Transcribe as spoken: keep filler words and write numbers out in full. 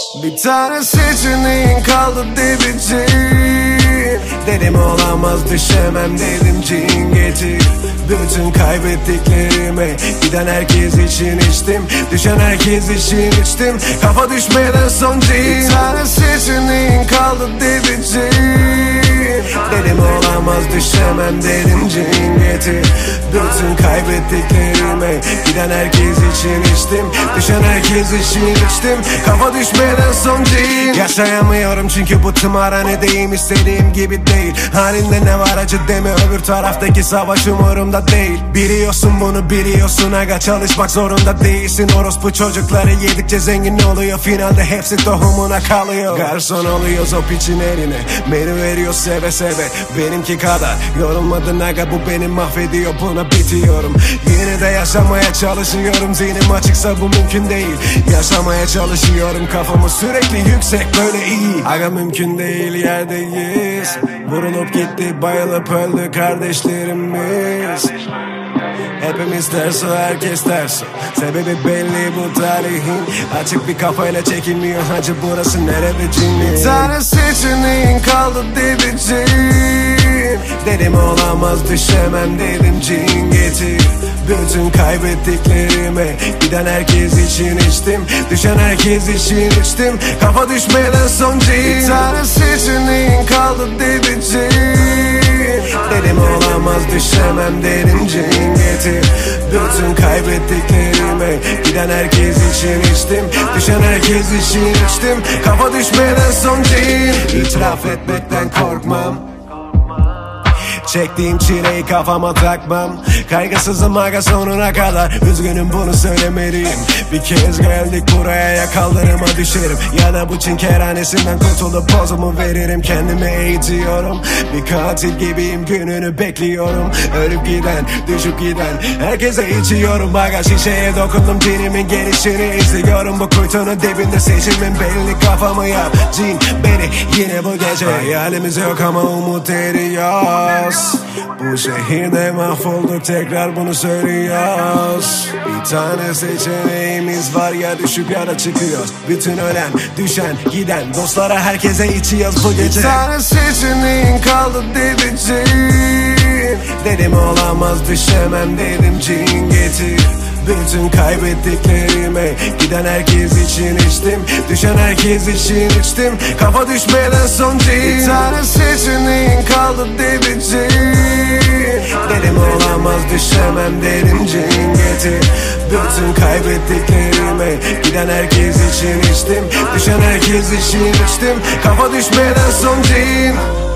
Bir tane seçeneğin kaldı diyeceğim. Dedim olamaz, düşemem dedim, cin getir. Bütün kaybettiklerime giden herkes için içtim, düşen herkes için içtim. Kafa düşmeden son cin. Bir tane seçeneğin kaldı diyeceğim. Dedim olamaz, düşemem dedim, cin getir. Bütün kaybettiklerime giden herkes için içtim, düşen herkes için içtim. Kafa düşmeden son cin. Yaşayamıyorum çünkü bu tımarhanedeyim, istediğim gibi değil. Halinde ne var acı deme, öbür taraftaki savaş umurumda değil. Biliyorsun bunu, biliyorsun aga, çalışmak zorunda değilsin. Orospu çocukları yedikçe zengin oluyor, finalde hepsi tohumuna kalıyor. Garson oluyoruz o piçin eline, menü veriyor seve seve. Benimki kadar yorulmadın aga, bu beni mahvediyor, buna bitiyorum. Yine de yaşamaya çalışıyorum, zihnim açıksa bu mümkün değil. Yaşamaya çalışıyorum, kafamı sürekli yüksek, böyle iyi. Aga mümkün değil, yerdeyiz. Vurulup gitti, bayılıp öldü kardeşlerimiz. Hepimiz ters o, herkes ters o. Sebebi belli bu tarihin. Açık bir kafayla çekilmiyor hacı, burası nerede cinli. Bir tane seçeneğin kaldı diyeceğim. Dedim olamaz, düşemem dedim, cin getir. Bütün kaybettiklerime giden herkes için içtim, düşen herkes için içtim. Kafa düşmeden son cin. Bir tane seçeneğin kaldı diyeceğim. Dedim olamaz, düşemem dedim, cin getir. Bütün kaybettiklerime giden herkes için içtim, düşen herkes için içtim. Kafa düşmeden son cin. İtiraf etmekten korkmam, çektiğim çileyi kafama takmam. Kaygısızım aga sonuna kadar, üzgünüm bunu söylemeliyim. Bir kez geldik buraya, ya kaldırıma düşerim ya da bu çin kerhanesinden kurtulup pozumu veririm. Kendimi eğitiyorum, bir katil gibiyim, gününü bekliyorum. Ölüp giden, düşüp giden herkese içiyorum aga. Şişeye dokundum, cinimin gelişini izliyorum. Bu kuytunun dibinde seçimin belli, kafamı yap cin beni yine bu gece. Hayalimiz yok ama umut eriyoruz. Bu şehirde mahvolduk, tekrar bunu söylüyoruz. Bir tane seçeneğimiz var, ya düşüp ya da çıkıyoruz. Bütün ölen, düşen, giden dostlara, herkese içiyoruz bu gece. Bir tane seçeneğin kaldı diyeceğim. Dedim olamaz, düşemem dedim, cin getir. Bütün kaybettiklerime giden herkes için içtim, düşen herkes için içtim. Kafa düşmeden son cin. Bir tane seçeneğin kaldı diyeceğim. Dedim olamaz, düşemem dedim, cin getir. Bütün kaybettiklerime giden herkes için içtim, düşen herkes için içtim. Kafa düşmeden son cin.